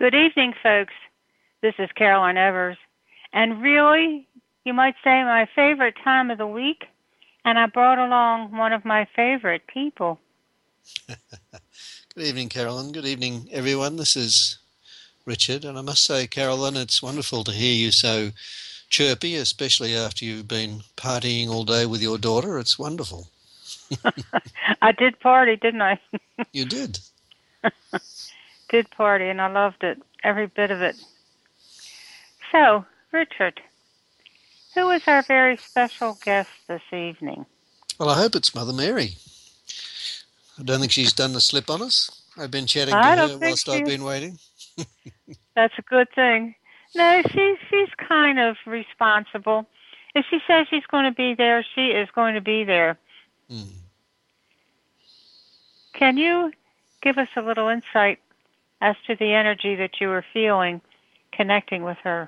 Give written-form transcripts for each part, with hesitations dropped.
Good evening, folks. This is Carolyn Evers. And really, you might say my favorite time of the week, and I brought along one of my favorite people. Good evening, Carolyn. Good evening, everyone. This is Richard, and I must say, Carolyn, it's wonderful to hear you so chirpy, especially after you've been partying all day with your daughter. It's wonderful. I did party, didn't I? You did. Did party, and I loved it, every bit of it. So, Richard, who is our very special guest this evening? Well, I hope it's Mother Mary. I don't think she's done the slip on us. I've been chatting to I don't her think whilst I've she. been waiting. That's a good thing. No, she's kind of responsible. If she says she's going to be there, she is going to be there. Hmm. Can you give us a little insight as to the energy that you were feeling connecting with her?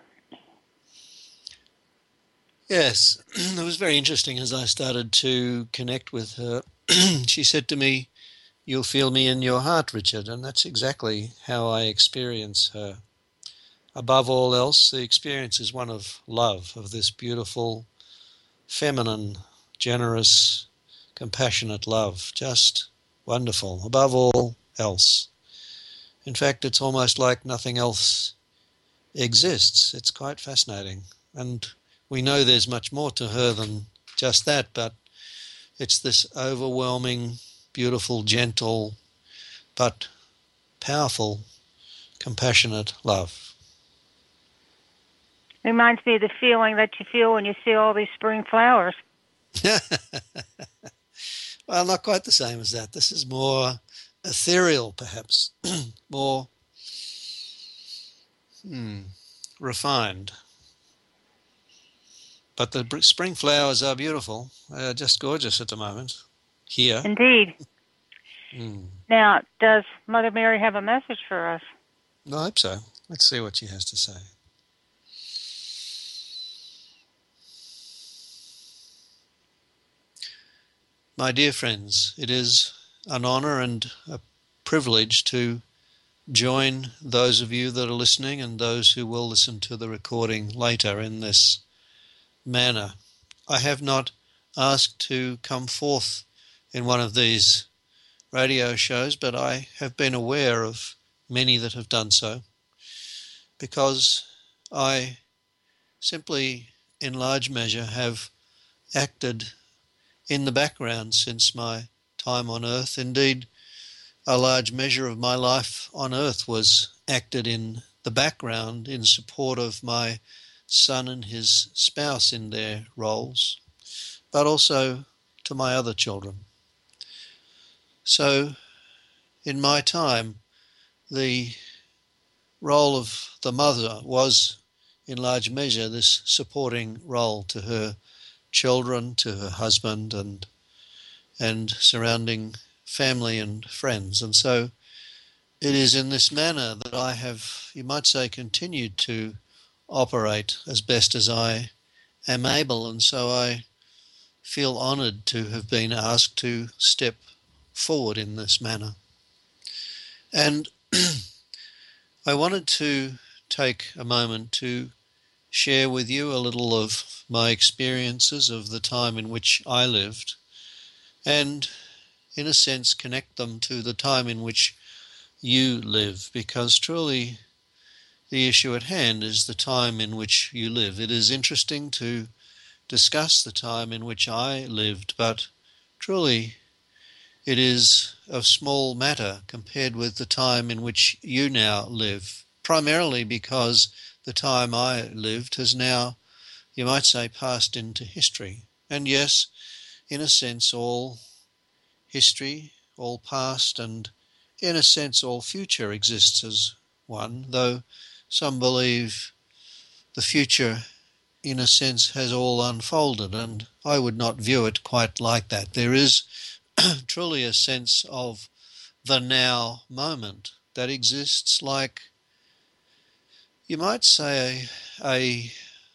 Yes, it was very interesting as I started to connect with her. She said to me, "You'll feel me in your heart, Richard," and that's exactly how I experience her. Above all else, the experience is one of love, of this beautiful, feminine, generous, compassionate love. Just wonderful, above all else. In fact, it's almost like nothing else exists. It's quite fascinating. And we know there's much more to her than just that, but it's this overwhelming, beautiful, gentle, but powerful, compassionate love. Reminds me of the feeling that you feel when you see all these spring flowers. Well, not quite the same as that. This is more ethereal, perhaps, more refined. But the spring flowers are beautiful. They are just gorgeous at the moment here. Indeed. Mm. Now, does Mother Mary have a message for us? I hope so. Let's see what she has to say. My dear friends, it is an honor and a privilege to join those of you that are listening and those who will listen to the recording later in this manner. I have not asked to come forth in one of these radio shows, but I have been aware of many that have done so because I simply, in large measure, have acted in the background since my time on earth. Indeed, a large measure of my life on earth was acted in the background in support of my son and his spouse in their roles, but also to my other children. So, in my time, the role of the mother was, in large measure, this supporting role to her children, to her husband, and surrounding family and friends. And so it is in this manner that I have, you might say, continued to operate as best as I am able. And so I feel honoured to have been asked to step forward in this manner. And I wanted to take a moment to share with you a little of my experiences of the time in which I lived and, in a sense, connect them to the time in which you live, because truly the issue at hand is the time in which you live. It is interesting to discuss the time in which I lived, but truly it is of small matter compared with the time in which you now live, primarily because the time I lived has now, you might say, passed into history. And yes, in a sense, all history, all past, and in a sense, all future exists as one, though some believe the future, in a sense, has all unfolded, and I would not view it quite like that. There is truly a sense of the now moment that exists like, you might say, a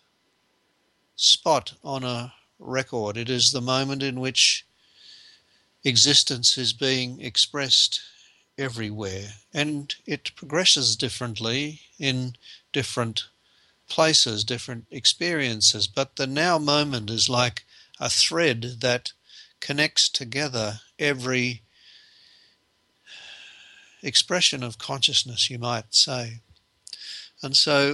spot on a record. It is the moment in which existence is being expressed everywhere, and it progresses differently in different places, different experiences. But the now moment is like a thread that connects together every expression of consciousness, you might say. And so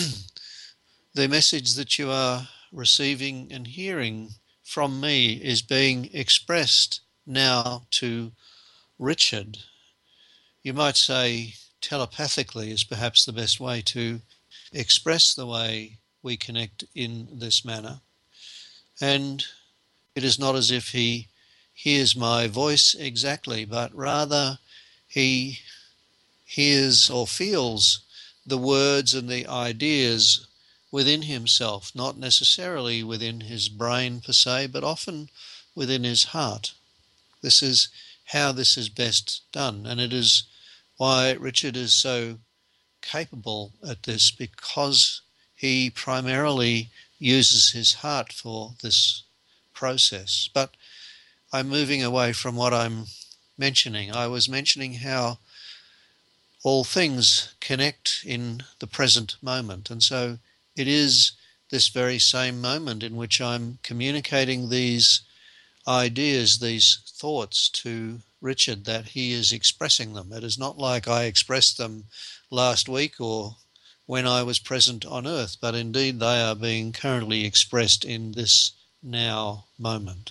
the message that you are receiving and hearing from me is being expressed now to Richard. You might say telepathically is perhaps the best way to express the way we connect in this manner. And it is not as if he hears my voice exactly, but rather he hears or feels the words and the ideas within himself, not necessarily within his brain per se, but often within his heart. This is how this is best done, and it is why Richard is so capable at this, because he primarily uses his heart for this process. But I'm moving away from what I'm mentioning. I was mentioning how all things connect in the present moment. And so it is this very same moment in which I'm communicating these ideas, these thoughts to Richard, that he is expressing them. It is not like I expressed them last week or when I was present on earth, but indeed they are being currently expressed in this now moment.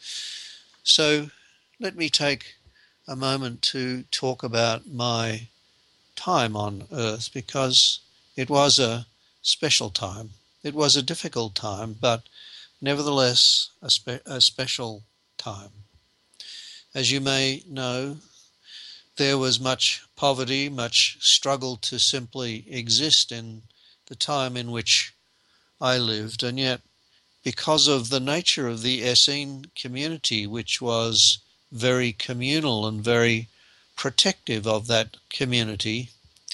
So let me take a moment to talk about my time on earth, because it was a special time. It was a difficult time, but nevertheless a special time. As you may know, there was much poverty, much struggle to simply exist in the time in which I lived, and yet because of the nature of the Essene community, which was very communal and very protective of that community,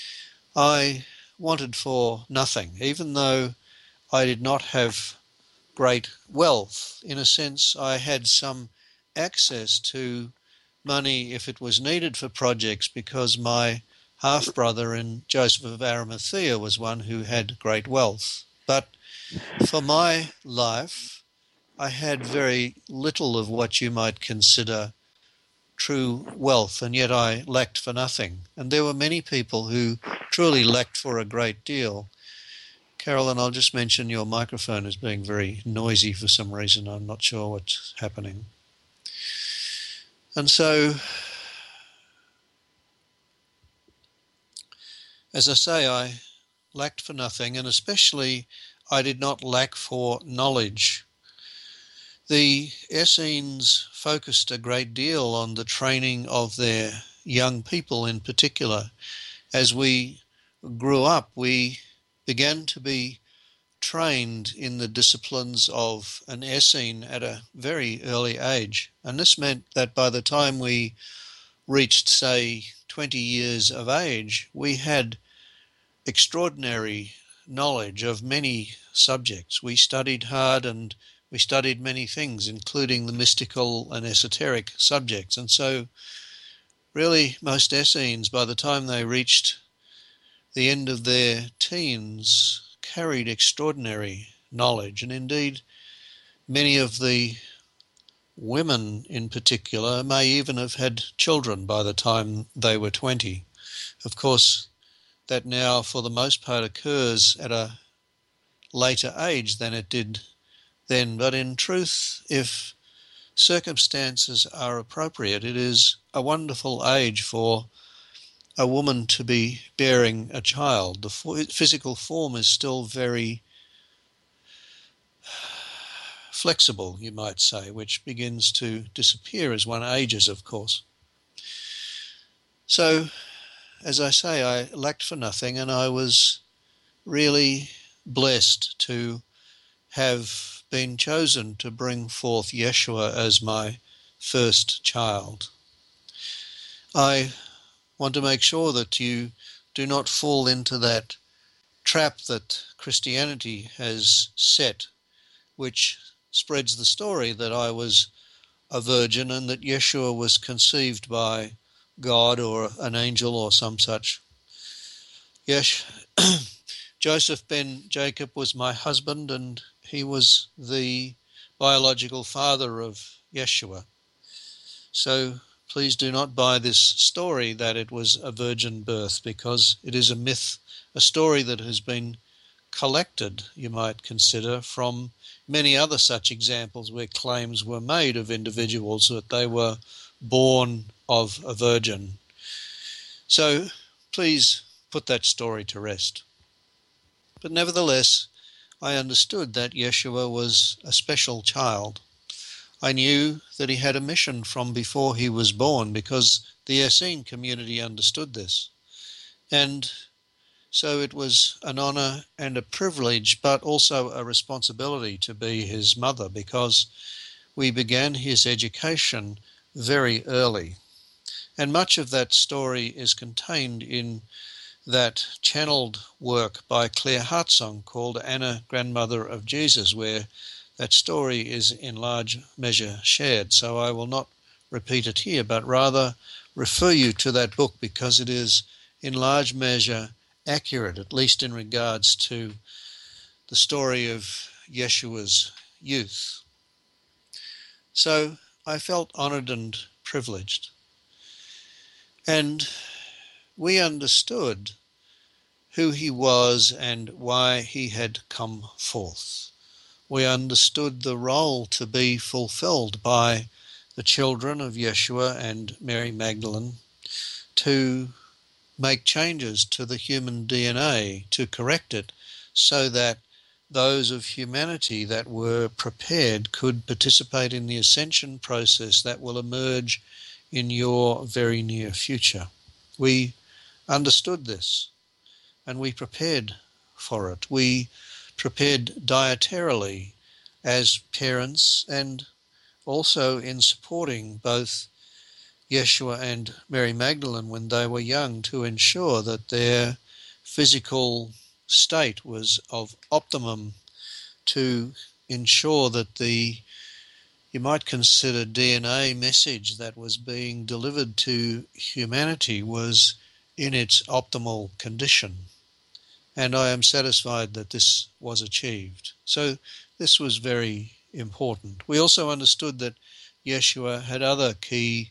I wanted for nothing, even though I did not have great wealth. In a sense, I had some access to money if it was needed for projects, because my half-brother in Joseph of Arimathea was one who had great wealth. But for my life, I had very little of what you might consider true wealth, and yet I lacked for nothing. And there were many people who truly lacked for a great deal. Carolyn, I'll just mention your microphone is being very noisy for some reason. I'm not sure what's happening. And so, as I say, I lacked for nothing, and especially I did not lack for knowledge. The Essenes focused a great deal on the training of their young people in particular. As we grew up, we began to be trained in the disciplines of an Essene at a very early age. And this meant that by the time we reached, say, 20 years of age, we had extraordinary knowledge of many subjects. We studied hard and we studied many things, including the mystical and esoteric subjects. And so really most Essenes, by the time they reached the end of their teens, carried extraordinary knowledge. And indeed, many of the women in particular may even have had children by the time they were 20. Of course, that now for the most part occurs at a later age than it did then. But in truth, if circumstances are appropriate, it is a wonderful age for a woman to be bearing a child. The physical form is still very flexible, you might say, which begins to disappear as one ages, of course. So, as I say, I lacked for nothing, and I was really blessed to have been chosen to bring forth Yeshua as my first child. I want to make sure that you do not fall into that trap that Christianity has set, which spreads the story that I was a virgin and that Yeshua was conceived by God or an angel or some such. Yes, Joseph ben Jacob was my husband, and he was the biological father of Yeshua. So please do not buy this story that it was a virgin birth, because it is a myth, a story that has been collected, you might consider, from many other such examples where claims were made of individuals that they were born of a virgin. So please put that story to rest. But nevertheless, I understood that Yeshua was a special child. I knew that he had a mission from before he was born, because the Essene community understood this. And so it was an honor and a privilege, but also a responsibility to be his mother, because we began his education very early. And much of that story is contained in that channeled work by Claire Hartsong called Anna, Grandmother of Jesus, where that story is in large measure shared. So I will not repeat it here, but rather refer you to that book, because it is in large measure accurate, at least in regards to the story of Yeshua's youth. So I felt honored and privileged. And we understood who he was and why he had come forth. We understood the role to be fulfilled by the children of Yeshua and Mary Magdalene to make changes to the human DNA, to correct it so that those of humanity that were prepared could participate in the ascension process that will emerge in your very near future. We understood this, and we prepared for it. We prepared dietarily as parents, and also in supporting both Yeshua and Mary Magdalene when they were young, to ensure that their physical state was of optimum, to ensure that the, you might consider, DNA message that was being delivered to humanity was in its optimal condition. And I am satisfied that this was achieved. So this was very important. We also understood that Yeshua had other key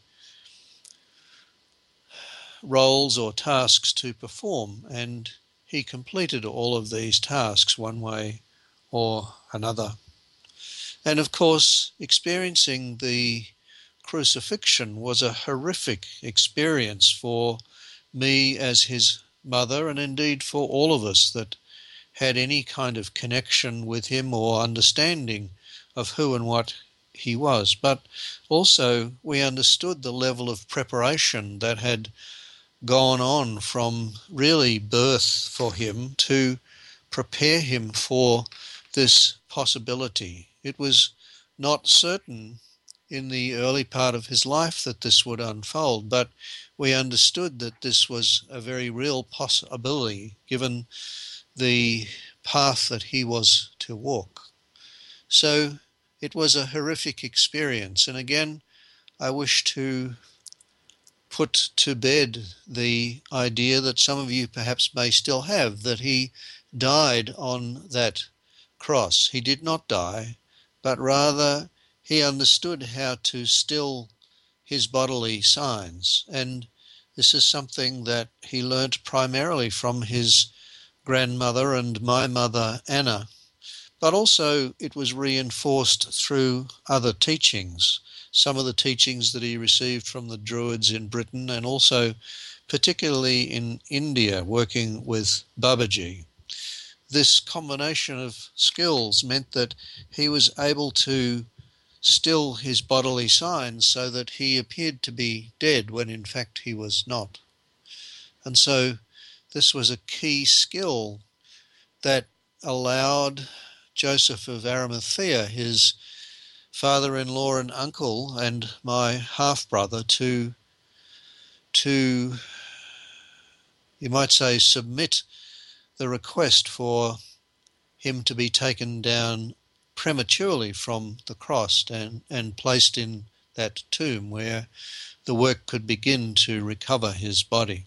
roles or tasks to perform, and he completed all of these tasks one way or another. And of course, experiencing the crucifixion was a horrific experience for me as his mother, and indeed for all of us that had any kind of connection with him or understanding of who and what he was. But also we understood the level of preparation that had gone on from really birth for him to prepare him for this possibility. It was not certain in the early part of his life that this would unfold, but we understood that this was a very real possibility given the path that he was to walk. So it was a horrific experience. And again, I wish to put to bed the idea that some of you perhaps may still have, that he died on that cross. He did not die, but rather he understood how to still his bodily signs. And this is something that he learnt primarily from his grandmother and my mother, Anna. But also it was reinforced through other teachings, some of the teachings that he received from the Druids in Britain, and also particularly in India, working with Babaji. This combination of skills meant that he was able to still his bodily signs so that he appeared to be dead when in fact he was not. And so this was a key skill that allowed Joseph of Arimathea, his father-in-law and uncle and my half-brother, to you might say submit the request for him to be taken down prematurely from the cross and placed in that tomb where the work could begin to recover his body.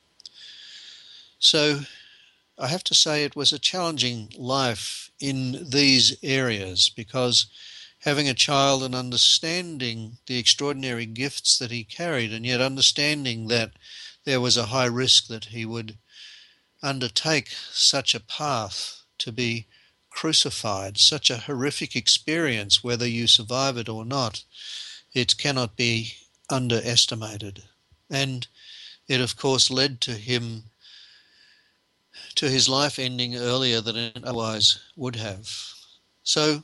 So I have to say it was a challenging life in these areas, because having a child and understanding the extraordinary gifts that he carried, and yet understanding that there was a high risk that he would undertake such a path to be crucified, such a horrific experience, whether you survive it or not, it cannot be underestimated. And it, of course, led to his life ending earlier than it otherwise would have. So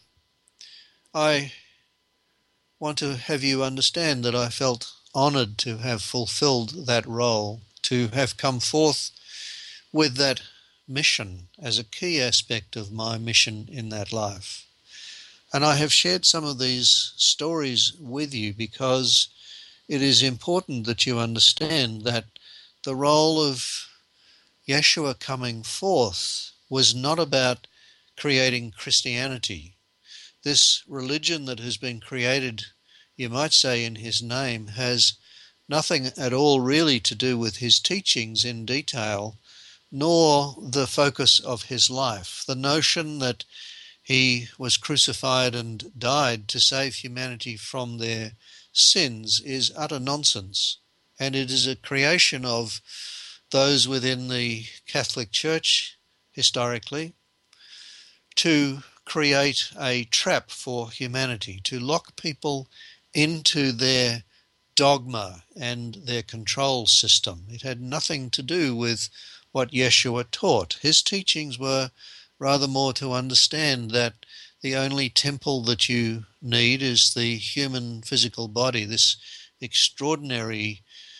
I want to have you understand that I felt honoured to have fulfilled that role, to have come forth with that mission as a key aspect of my mission in that life. And I have shared some of these stories with you because it is important that you understand that the role of Yeshua coming forth was not about creating Christianity. This religion that has been created, you might say, in his name, has nothing at all really to do with his teachings in detail, nor the focus of his life. The notion that he was crucified and died to save humanity from their sins is utter nonsense, and it is a creation of those within the Catholic Church historically to create a trap for humanity, to lock people into their dogma and their control system. It had nothing to do with what Yeshua taught. His teachings were rather more to understand that the only temple that you need is the human physical body, this extraordinary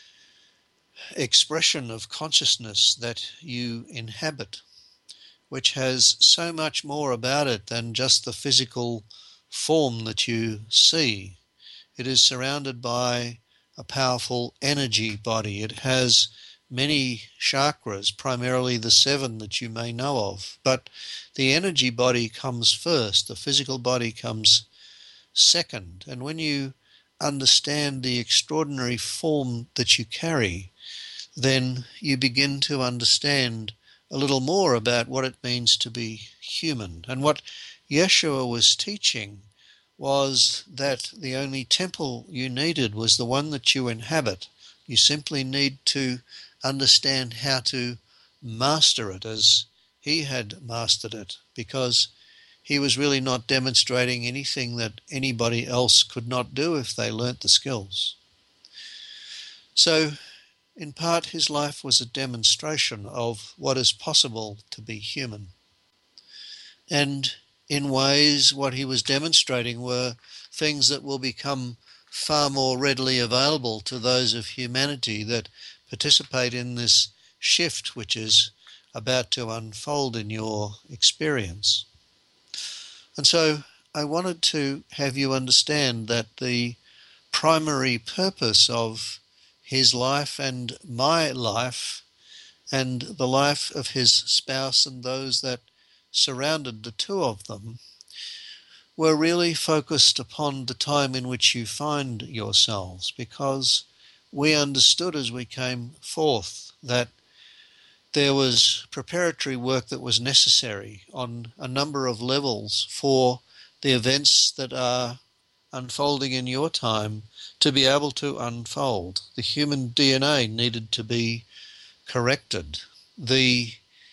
expression of consciousness that you inhabit, which has so much more about it than just the physical form that you see. It is surrounded by a powerful energy body. It has many chakras, primarily the 7 that you may know of, but the energy body comes first, the physical body comes second. And when you understand the extraordinary form that you carry, then you begin to understand a little more about what it means to be human. And what Yeshua was teaching was that the only temple you needed was the one that you inhabit. You simply need to understand how to master it as he had mastered it, because he was really not demonstrating anything that anybody else could not do if they learnt the skills. So, in part, his life was a demonstration of what is possible to be human. And in ways, what he was demonstrating were things that will become far more readily available to those of humanity that participate in this shift which is about to unfold in your experience. And so I wanted to have you understand that the primary purpose of his life and my life and the life of his spouse and those that surrounded the two of them were really focused upon the time in which you find yourselves, because we understood as we came forth that there was preparatory work that was necessary on a number of levels for the events that are unfolding in your time to be able to unfold. The human DNA needed to be corrected. The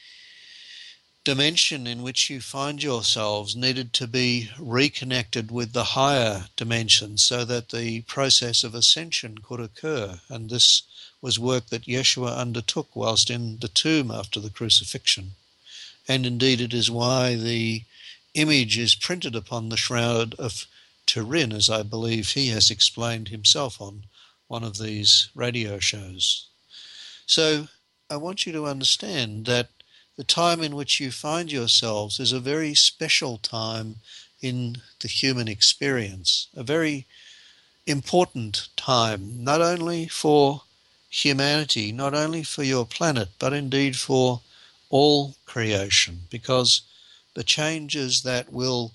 dimension in which you find yourselves needed to be reconnected with the higher dimension so that the process of ascension could occur. And this was work that Yeshua undertook whilst in the tomb after the crucifixion. And indeed it is why the image is printed upon the shroud of Turin, as I believe he has explained himself on one of these radio shows. So I want you to understand that the time in which you find yourselves is a very special time in the human experience, a very important time, not only for humanity, not only for your planet, but indeed for all creation, because the changes that will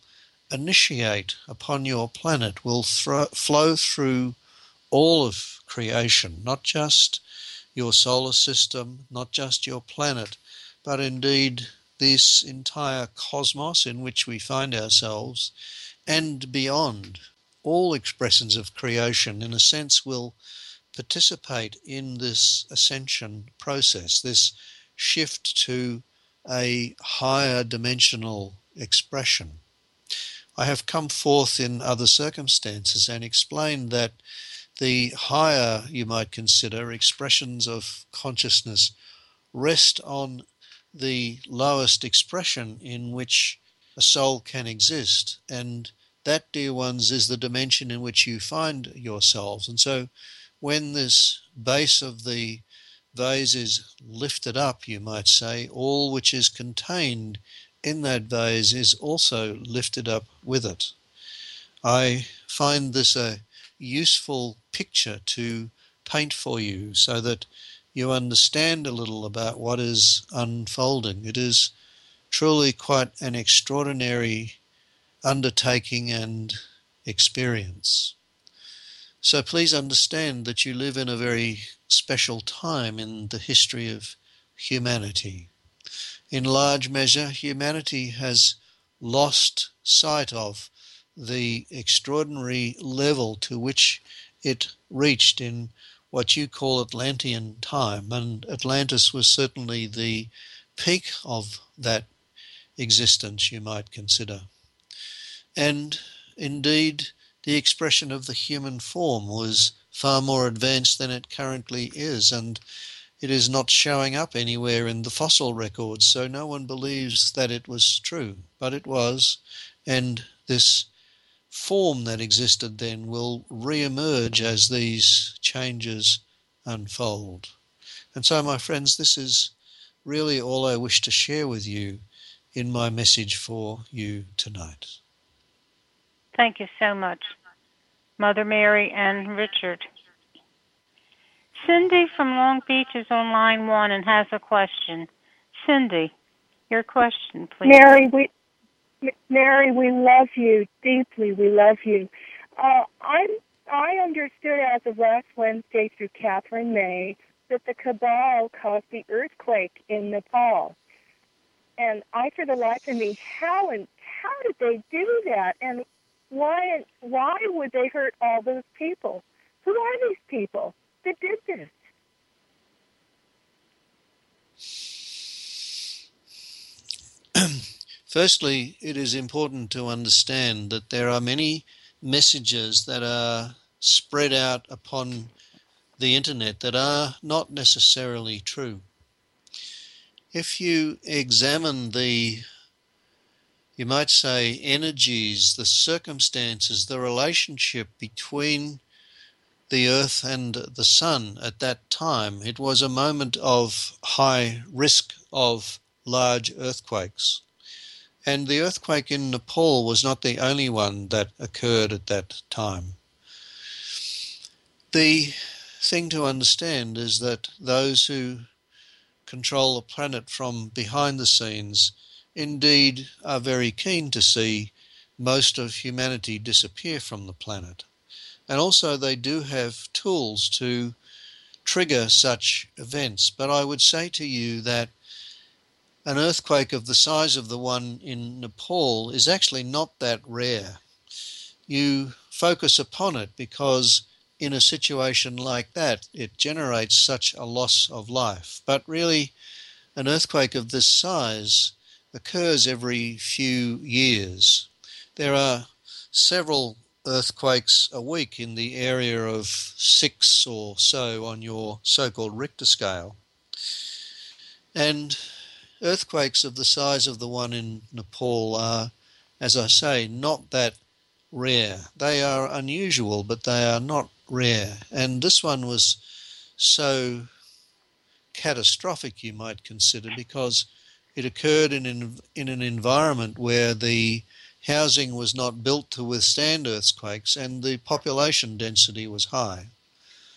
initiate upon your planet will flow through all of creation, not just your solar system, not just your planet, but indeed this entire cosmos in which we find ourselves and beyond. All expressions of creation, in a sense, will participate in this ascension process, this shift to a higher dimensional expression. I have come forth in other circumstances and explained that the higher, you might consider, expressions of consciousness rest on the lowest expression in which a soul can exist. And that, dear ones, is the dimension in which you find yourselves. And so when this base of the vase is lifted up, you might say, all which is contained in that vase is also lifted up with it. I find this a useful picture to paint for you so that you understand a little about what is unfolding. It is truly quite an extraordinary undertaking and experience. So please understand that you live in a very special time in the history of humanity. In large measure, humanity has lost sight of the extraordinary level to which it reached in what you call Atlantean time, and Atlantis was certainly the peak of that existence, you might consider. And indeed, the expression of the human form was far more advanced than it currently is, and it is not showing up anywhere in the fossil records, so no one believes that it was true, but it was, and this form that existed then will re-emerge as these changes unfold. And so, my friends, this is really all I wish to share with you in my message for you tonight. Thank you so much, Mother Mary and Richard. Cindy from Long Beach is on line 1 and has a question. Cindy, your question, please. Mary, we love you deeply. We love you. I understood as of last Wednesday through Catherine May that the cabal caused the earthquake in Nepal. And I, for the life of me, how did they do that? And why would they hurt all those people? Who are these people that did this? Firstly, it is important to understand that there are many messages that are spread out upon the internet that are not necessarily true. If you examine the, you might say, energies, the circumstances, the relationship between the earth and the sun at that time, it was a moment of high risk of large earthquakes. And the earthquake in Nepal was not the only one that occurred at that time. The thing to understand is that those who control the planet from behind the scenes indeed are very keen to see most of humanity disappear from the planet. And also they do have tools to trigger such events. But I would say to you that an earthquake of the size of the one in Nepal is actually not that rare. You focus upon it because in a situation like that, it generates such a loss of life. But really, an earthquake of this size occurs every few years. There are several earthquakes a week in the area of 6 or so on your so-called Richter scale. And earthquakes of the size of the one in Nepal are, as I say, not that rare. They are unusual, but they are not rare. And this one was so catastrophic, you might consider, because it occurred in an environment where the housing was not built to withstand earthquakes and the population density was high.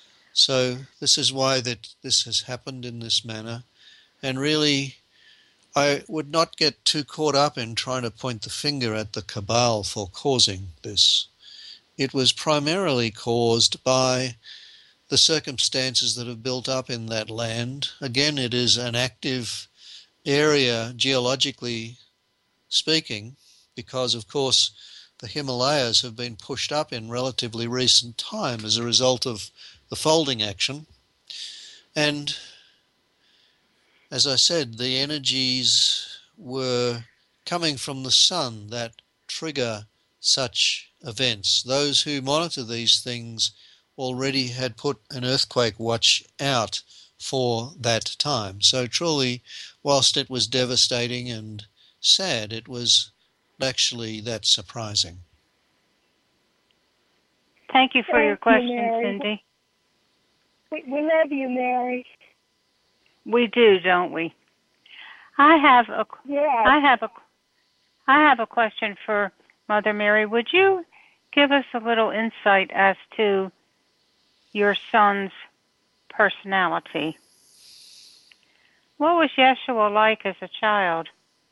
So this is why that this has happened in this manner. And really, I would not get too caught up in trying to point the finger at the cabal for causing this. It was primarily caused by the circumstances that have built up in that land. Again, it is an active area geologically speaking, because of course the Himalayas have been pushed up in relatively recent time as a result of the folding action. And as I said, the energies were coming from the sun that trigger such events. Those who monitor these things already had put an earthquake watch out for that time. So truly, whilst it was devastating and sad, it was actually that surprising. Thank you for your question, Mary. Cindy. We love you, Mary. We do, don't we? I have a question for Mother Mary. Would you give us a little insight as to your son's personality? What was Yeshua like as a child?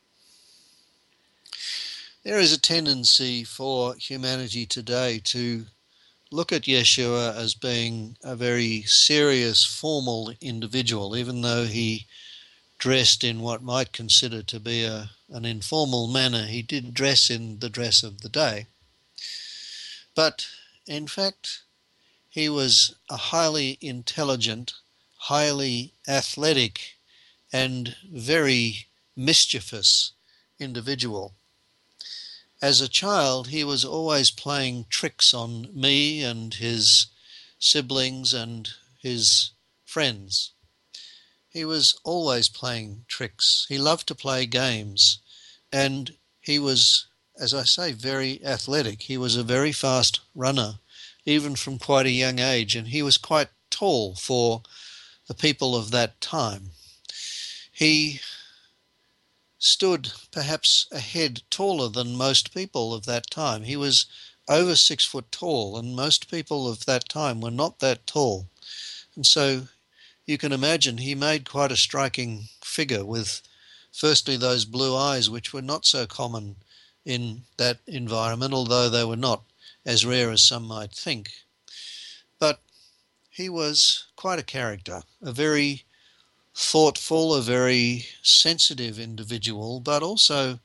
There is a tendency for humanity today to look at Yeshua as being a very serious, formal individual, even though he dressed in what might consider to be an informal manner. He did dress in the dress of the day. But in fact, he was a highly intelligent, highly athletic, and very mischievous individual. As a child, he was always playing tricks on me and his siblings and his friends. He was always playing tricks. He loved to play games, and he was, as I say, very athletic. He was a very fast runner, even from quite a young age, and he was quite tall for the people of that time. He stood perhaps a head taller than most people of that time. He was over 6 foot tall, and most people of that time were not that tall. And so you can imagine he made quite a striking figure with, firstly, those blue eyes, which were not so common in that environment, although they were not as rare as some might think. But he was quite a character, a very thoughtful, a very sensitive individual, but also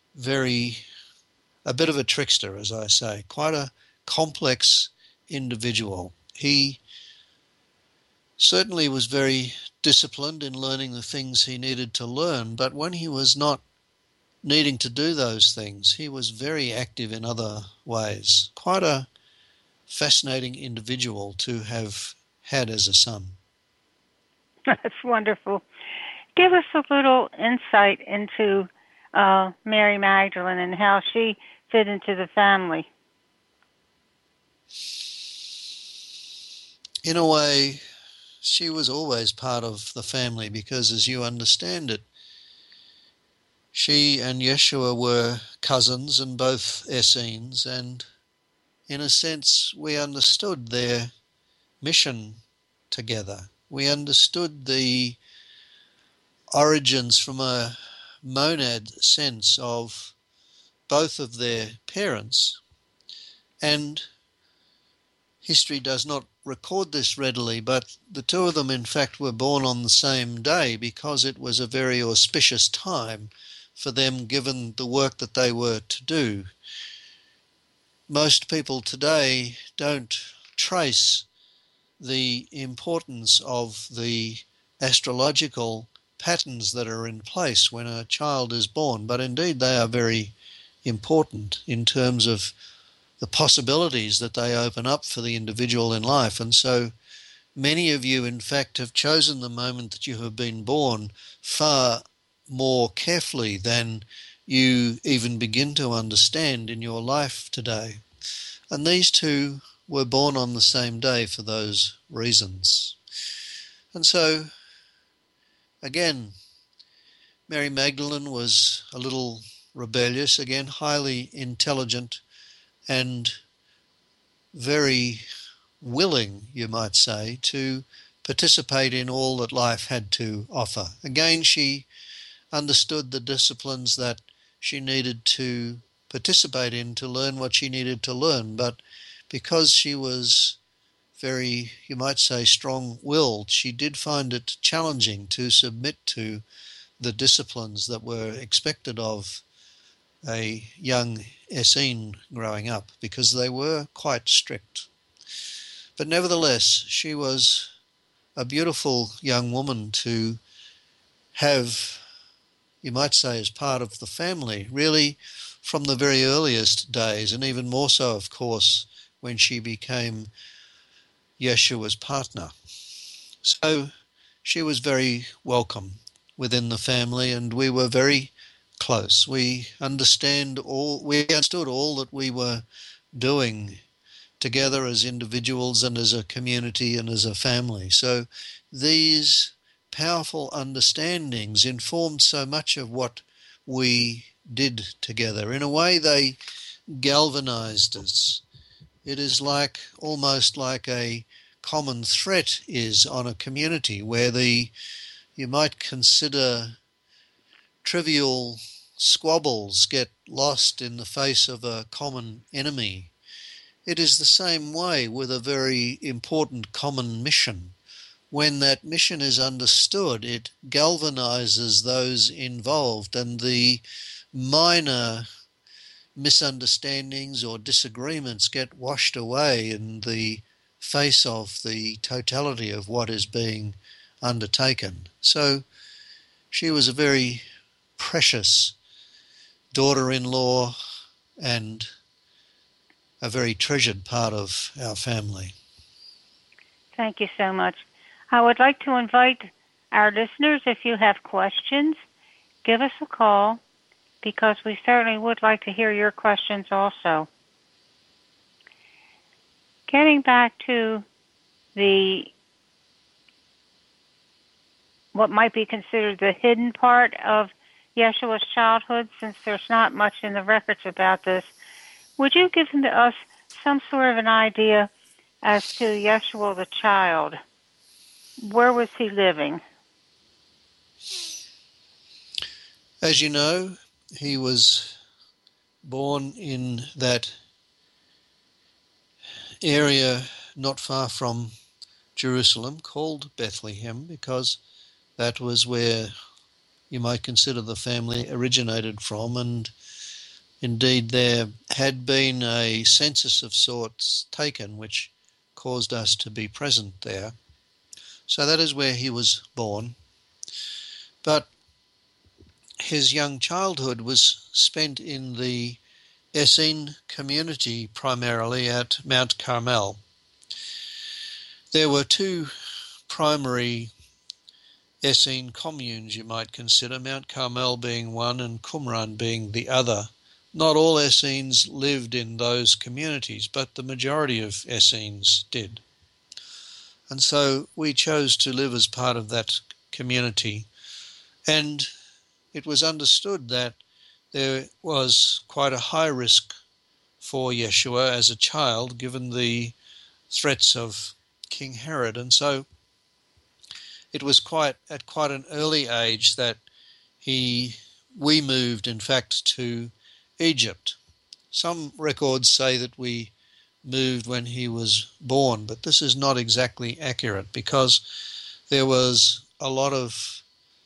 a bit of a trickster, as I say, quite a complex individual. He certainly was very disciplined in learning the things he needed to learn, but when he was not needing to do those things, he was very active in other ways. Quite a fascinating individual to have had as a son. That's wonderful. Give us a little insight into Mary Magdalene and how she fit into the family. In a way, she was always part of the family because, as you understand it, she and Yeshua were cousins and both Essenes, and in a sense we understood their mission together. We understood the origins from a monad sense of both of their parents, and history does not record this readily, but the two of them in fact were born on the same day because it was a very auspicious time for them given the work that they were to do. Most people today don't trace the importance of the astrological patterns that are in place when a child is born, but indeed they are very important in terms of the possibilities that they open up for the individual in life. And so many of you, in fact, have chosen the moment that you have been born far more carefully than you even begin to understand in your life today. And these two were born on the same day for those reasons. And so, again, Mary Magdalene was a little rebellious, again, highly intelligent and very willing, you might say, to participate in all that life had to offer. Again, she understood the disciplines that she needed to participate in to learn what she needed to learn. But because she was very, you might say, strong-willed, she did find it challenging to submit to the disciplines that were expected of a young Essene growing up, because they were quite strict. But nevertheless, she was a beautiful young woman to have, you might say, as part of the family, really from the very earliest days, and even more so, of course, when she became Yeshua's partner. So she was very welcome within the family, and we were very close. We understood all that we were doing together as individuals and as a community and as a family. So these powerful understandings informed so much of what we did together. In a way, they galvanized us. It is almost like a common threat is on a community where you might consider trivial squabbles get lost in the face of a common enemy. It is the same way with a very important common mission. When that mission is understood, it galvanizes those involved, and the minor misunderstandings or disagreements get washed away in the face of the totality of what is being undertaken. So she was a very precious daughter-in-law and a very treasured part of our family. Thank you so much. I would like to invite our listeners, if you have questions, give us a call, because we certainly would like to hear your questions also. Getting back to what might be considered the hidden part of Yeshua's childhood, since there's not much in the records about this, would you give us some sort of an idea as to Yeshua the child? Where was he living? As you know, he was born in that area not far from Jerusalem called Bethlehem, because that was where you might consider the family originated from, and indeed there had been a census of sorts taken which caused us to be present there. So that is where he was born. But his young childhood was spent in the Essene community, primarily at Mount Carmel. There were two primary Essene communes, you might consider, Mount Carmel being one and Qumran being the other. Not all Essenes lived in those communities, but the majority of Essenes did. And so we chose to live as part of that community. And it was understood that there was quite a high risk for Yeshua as a child, given the threats of King Herod. And so it was at quite an early age that we moved, in fact, to Egypt. Some records say that we moved when he was born, but this is not exactly accurate, because there was a lot of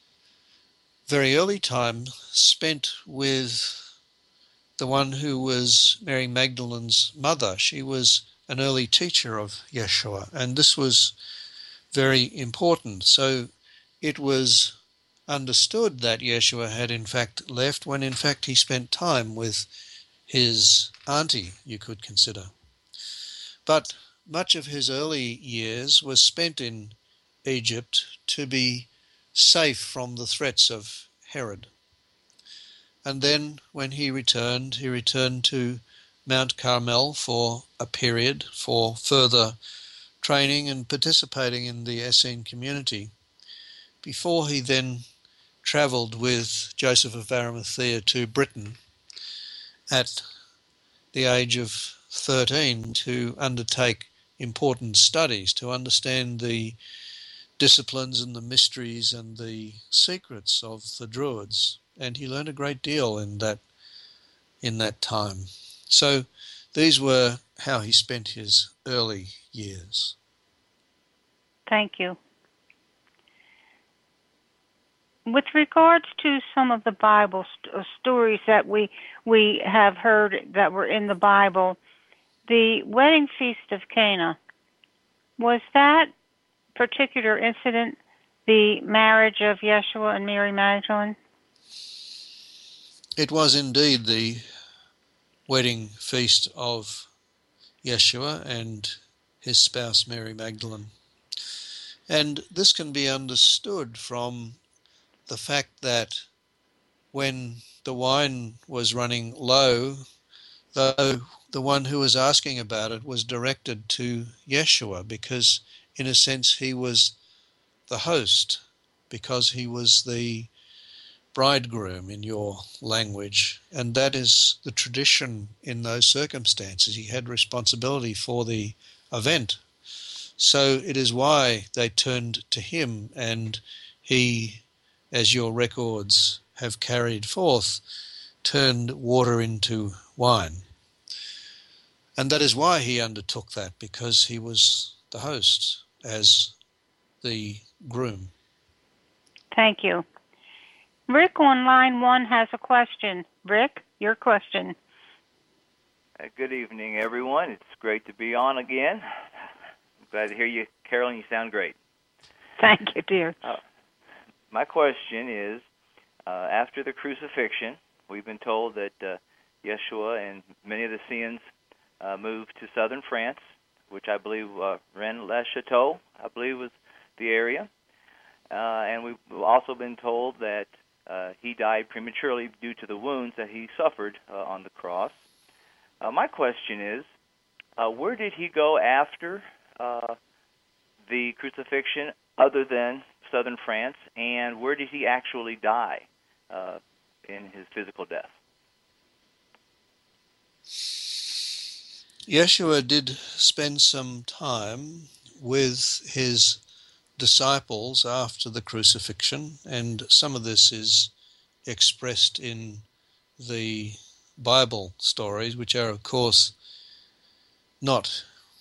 very early time spent with the one who was Mary Magdalene's mother. She was an early teacher of Yeshua, and this was very important. So it was understood that Yeshua had in fact left, when in fact he spent time with his auntie, you could consider. But much of his early years was spent in Egypt to be safe from the threats of Herod. And then when he returned to Mount Carmel for a period for further training and participating in the Essene community, before he then travelled with Joseph of Arimathea to Britain at the age of 13 to undertake important studies to understand the disciplines and the mysteries and the secrets of the Druids, and he learned a great deal in that time. So these were how he spent his early years. Thank you. With regards to some of the Bible stories that we have heard that were in the Bible, the wedding feast of Cana, was that particular incident the marriage of Yeshua and Mary Magdalene? It was indeed the wedding feast of Yeshua and his spouse Mary Magdalene. And this can be understood from the fact that when the wine was running low, though the one who was asking about it was directed to Yeshua, because in a sense he was the host, because he was the bridegroom in your language, and that is the tradition in those circumstances. He had responsibility for the event. So it is why they turned to him, and he, as your records have carried forth, turned water into wine. And that is why he undertook that, because he was the host as the groom. Thank you. Rick on line 1 has a question. Rick, your question. Good evening, everyone. It's great to be on again. I'm glad to hear you, Carolyn. You sound great. Thank you, dear. My question is, after the crucifixion, we've been told that Yeshua and many of the Essenes moved to southern France, which I believe Rennes-le-Château, I believe was the area. And we've also been told that he died prematurely due to the wounds that he suffered on the cross. My question is, where did he go after the crucifixion other than southern France, and where did he actually die in his physical death? Yeshua did spend some time with his disciples after the crucifixion, and some of this is expressed in the Bible stories, which are, of course, not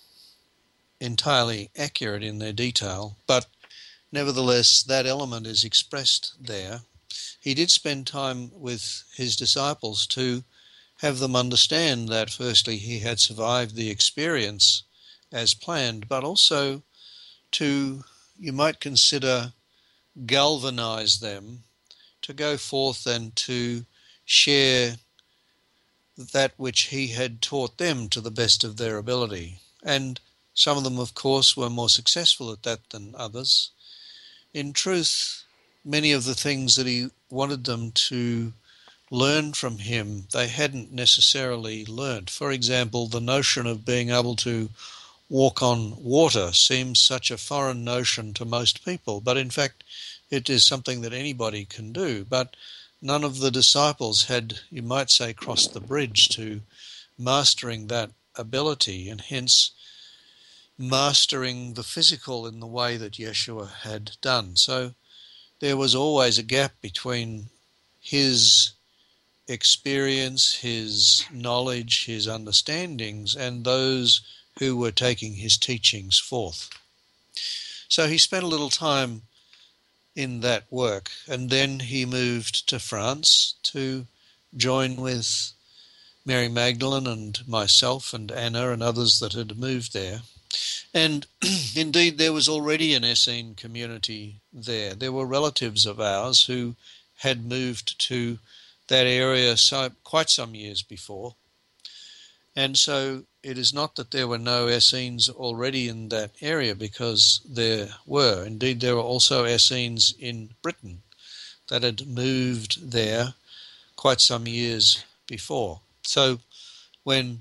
entirely accurate in their detail, but nevertheless that element is expressed there. He did spend time with his disciples to have them understand that firstly he had survived the experience as planned, but also to, you might consider, galvanize them to go forth and to share that which he had taught them to the best of their ability. And some of them, of course, were more successful at that than others. In truth, many of the things that he wanted them to learn from him, they hadn't necessarily learnt. For example, the notion of being able to walk on water seems such a foreign notion to most people, but in fact it is something that anybody can do. But none of the disciples had, you might say, crossed the bridge to mastering that ability, and hence mastering the physical in the way that Yeshua had done. So there was always a gap between his experience, his knowledge, his understandings, and those who were taking his teachings forth. So he spent a little time in that work, and then he moved to France to join with Mary Magdalene and myself and Anna and others that had moved there. And indeed there was already an Essene community there. There were relatives of ours who had moved to that area quite some years before. And so it is not that there were no Essenes already in that area, because there were. Indeed, there were also Essenes in Britain that had moved there quite some years before. So when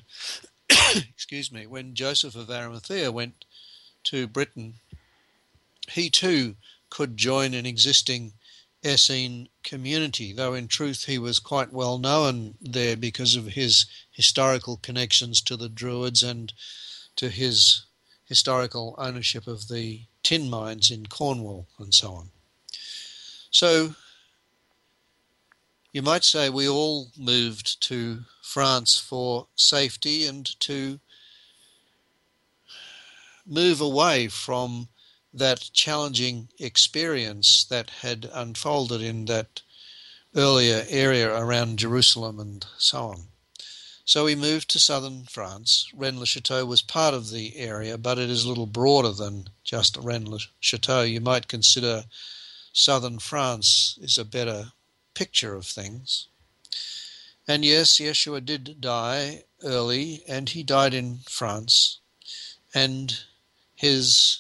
when Joseph of Arimathea went to Britain, he too could join an existing Essene community, though in truth he was quite well known there because of his historical connections to the Druids and to his historical ownership of the tin mines in Cornwall and so on. So you might say we all moved to France for safety and to move away from that challenging experience that had unfolded in that earlier area around Jerusalem and so on. So we moved to southern France. Rennes-le-Château was part of the area, but it is a little broader than just Rennes-le-Château. You might consider southern France is a better picture of things. And yes, Yeshua did die early, and he died in France, and his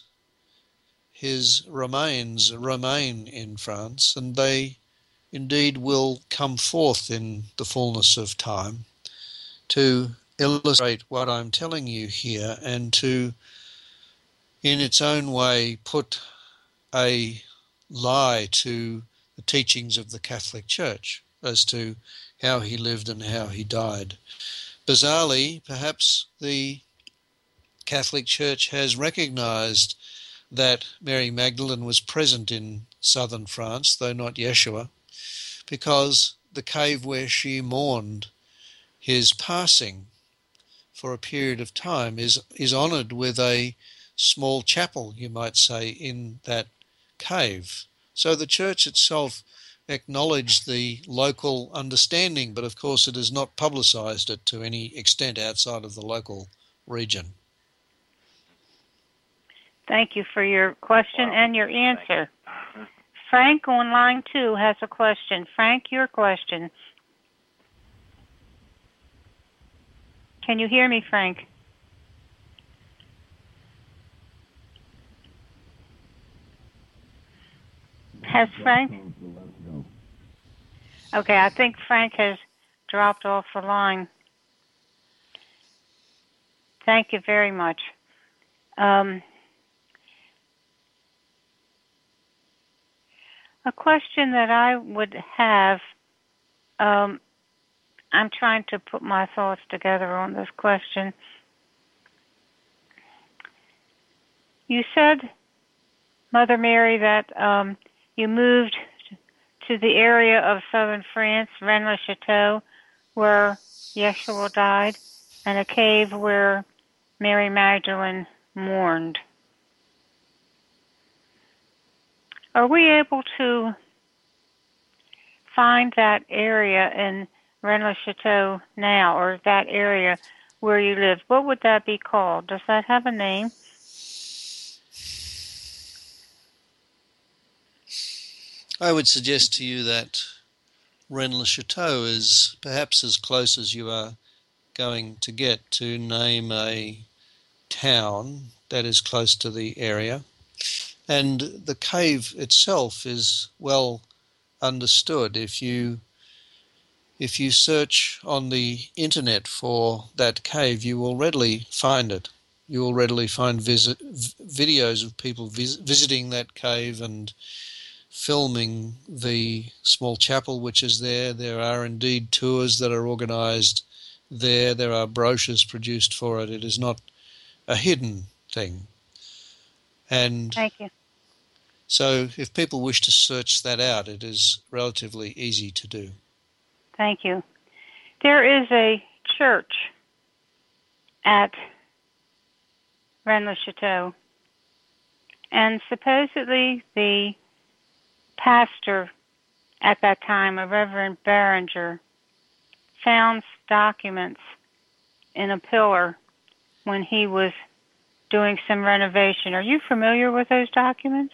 remains remain in France, and they indeed will come forth in the fullness of time to illustrate what I'm telling you here and to, in its own way, put a lie to the teachings of the Catholic Church as to how he lived and how he died. Bizarrely, perhaps the Catholic Church has recognized that Mary Magdalene was present in southern France, though not Yeshua, because the cave where she mourned his passing for a period of time is honoured with a small chapel, you might say, in that cave. So the church itself acknowledged the local understanding, but of course it has not publicised it to any extent outside of the local region. Thank you for your question and your answer. Frank on line 2 has a question. Frank, your question. Can you hear me, Frank? Has Frank? Okay, I think Frank has dropped off the line. Thank you very much. A question that I would have, I'm trying to put my thoughts together on this question. You said, Mother Mary, that you moved to the area of southern France, Rennes-le-Château, where Yeshua died, and a cave where Mary Magdalene mourned. Are we able to find that area in Rennes-le-Château now, or that area where you live? What would that be called? Does that have a name? I would suggest to you that Rennes-le-Château is perhaps as close as you are going to get to name a town that is close to the area. And the cave itself is well understood. If you search on the internet for that cave, you will readily find it. You will readily find videos of people visiting that cave and filming the small chapel which is there. There are indeed tours that are organised there. There are brochures produced for it. It is not a hidden thing. And thank you. So if people wish to search that out, it is relatively easy to do. Thank you. There is a church at Rennes-le-Château, and supposedly the pastor at that time, a Reverend Berenger, found documents in a pillar when he was doing some renovation. Are you familiar with those documents?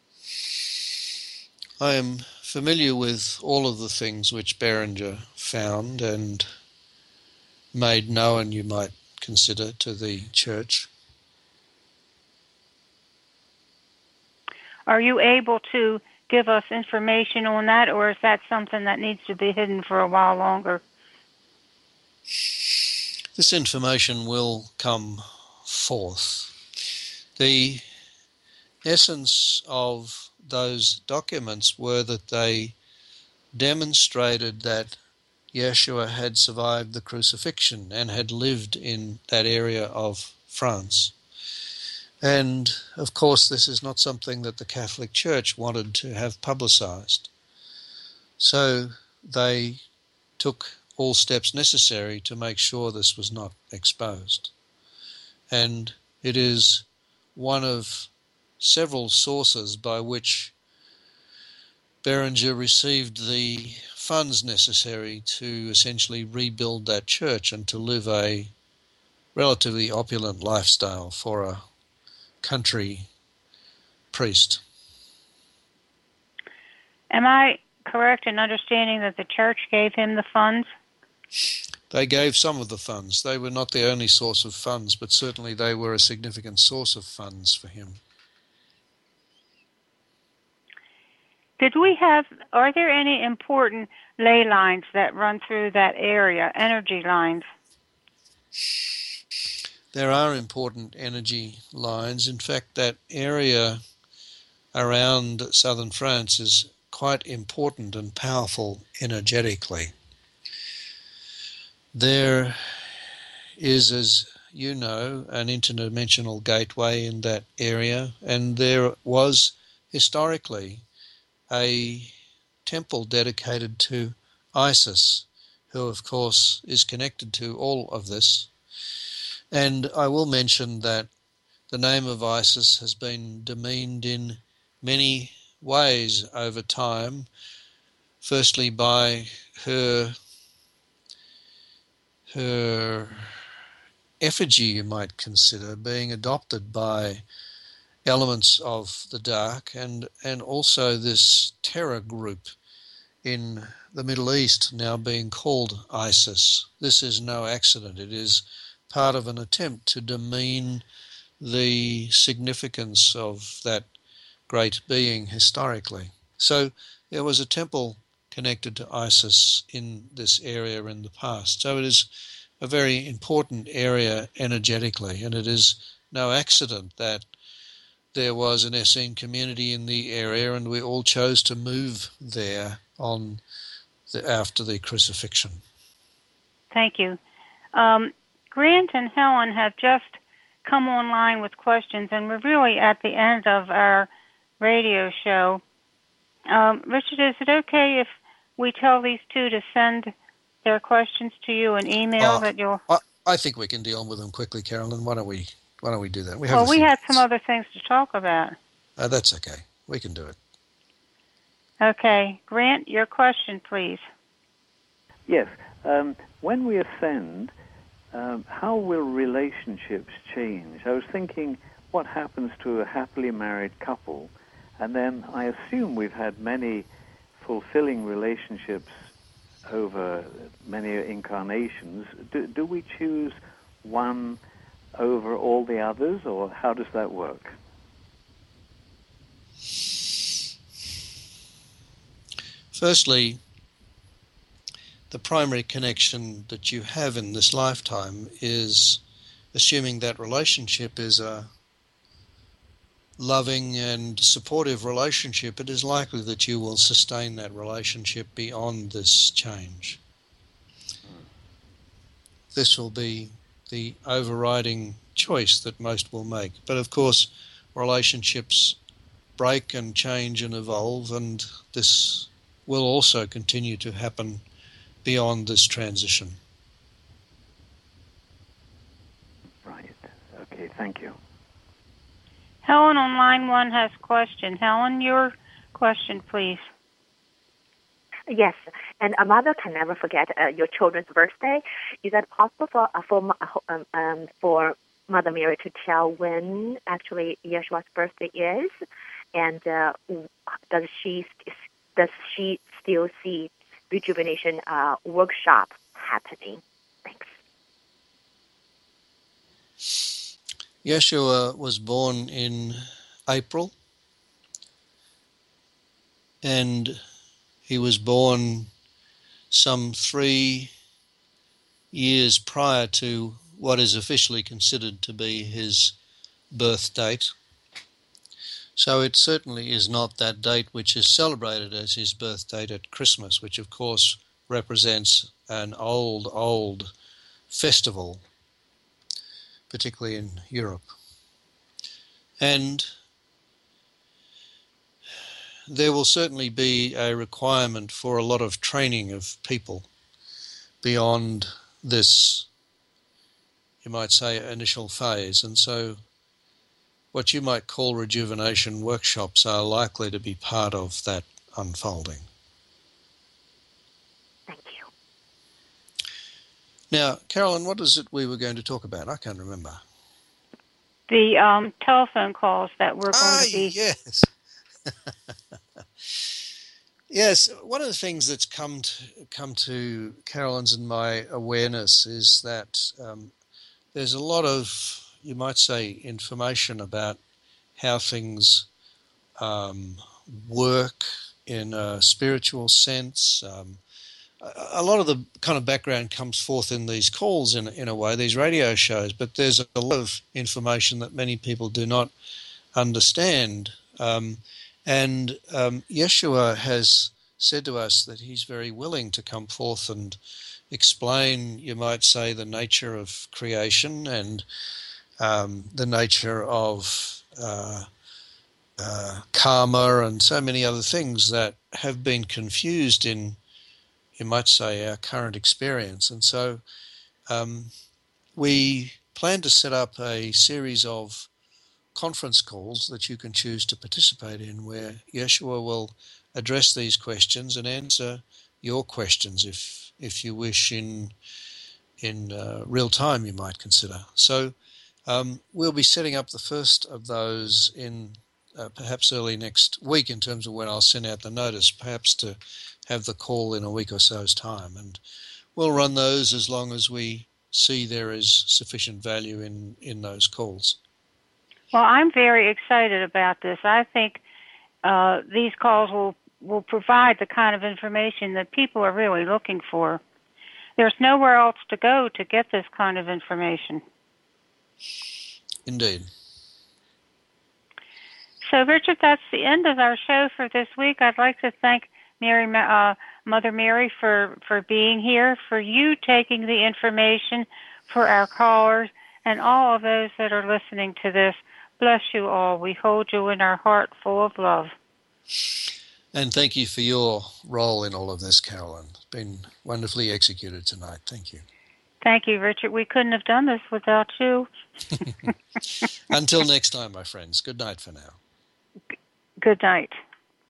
I am familiar with all of the things which Berenger found and made known, you might consider, to the church. Are you able to give us information on that, or is that something that needs to be hidden for a while longer? This information will come forth. The essence of those documents were that they demonstrated that Yeshua had survived the crucifixion and had lived in that area of France. And, of course, this is not something that the Catholic Church wanted to have publicised. So they took all steps necessary to make sure this was not exposed. And it is one of several sources by which Berenger received the funds necessary to essentially rebuild that church and to live a relatively opulent lifestyle for a country priest. Am I correct in understanding that the church gave him the funds? They gave some of the funds. They were not the only source of funds, but certainly they were a significant source of funds for him. Are there any important ley lines that run through that area, energy lines? There are important energy lines. In fact, that area around southern France is quite important and powerful energetically. There is, as you know, an interdimensional gateway in that area, and there was historically a temple dedicated to Isis, who of course is connected to all of this. And I will mention that the name of Isis has been demeaned in many ways over time, firstly by her effigy, you might consider, being adopted by elements of the dark, and also this terror group in the Middle East now being called ISIS. This is no accident. It is part of an attempt to demean the significance of that great being historically. So there was a temple connected to Isis in this area in the past. So it is a very important area energetically, and it is no accident that there was an Essene community in the area, and we all chose to move there after the crucifixion. Thank you. Grant and Helen have just come online with questions, and we're really at the end of our radio show. Richard, is it okay if we tell these two to send their questions to you in email that you'll... I think we can deal with them quickly, Carolyn. Why don't we do that? We had some other things to talk about. That's okay. We can do it. Okay. Grant, your question, please. Yes. When we ascend, how will relationships change? I was thinking, what happens to a happily married couple? And then I assume we've had many fulfilling relationships over many incarnations. Do we choose one over all the others, or how does that work? Firstly, the primary connection that you have in this lifetime is, assuming that relationship is a loving and supportive relationship, it is likely that you will sustain that relationship beyond this change. This will be the overriding choice that most will make. But of course, relationships break and change and evolve, and this will also continue to happen beyond this transition. Right. Okay, thank you. Helen on line 1 has a question. Helen, your question, please. Yes, and a mother can never forget your children's birthday. Is that possible for Mother Mary to tell when actually Yeshua's birthday is? And does she still see rejuvenation workshop happening? Thanks. Yeshua was born in April, and he was born some 3 years prior to what is officially considered to be his birth date. So it certainly is not that date which is celebrated as his birth date at Christmas, which of course represents an old festival, particularly in Europe. And there will certainly be a requirement for a lot of training of people beyond this, you might say, initial phase. And so what you might call rejuvenation workshops are likely to be part of that unfolding. Thank you. Now, Carolyn, what is it we were going to talk about? I can't remember. The telephone calls that we're going to be... Yes. Yes, one of the things that's come to Carolyn's and my awareness is that there's a lot of, you might say, information about how things work in a spiritual sense. A lot of the kind of background comes forth in these calls in a way, these radio shows, but there's a lot of information that many people do not understand. And Yeshua has said to us that he's very willing to come forth and explain, you might say, the nature of creation and the nature of karma and so many other things that have been confused in, you might say, our current experience. And so we plan to set up a series of conference calls that you can choose to participate in, where Yeshua will address these questions and answer your questions if you wish in real time, you might consider. So we'll be setting up the first of those in perhaps early next week, in terms of when I'll send out the notice, perhaps to have the call in a week or so's time. And we'll run those as long as we see there is sufficient value in those calls. Well, I'm very excited about this. I think these calls will provide the kind of information that people are really looking for. There's nowhere else to go to get this kind of information. Indeed. So, Richard, that's the end of our show for this week. I'd like to thank Mother Mary for being here, for you taking the information for our callers, and all of those that are listening to this. Bless you all. We hold you in our heart full of love. And thank you for your role in all of this, Carolyn. It's been wonderfully executed tonight. Thank you. Thank you, Richard. We couldn't have done this without you. Until next time, my friends. Good night for now. Good night.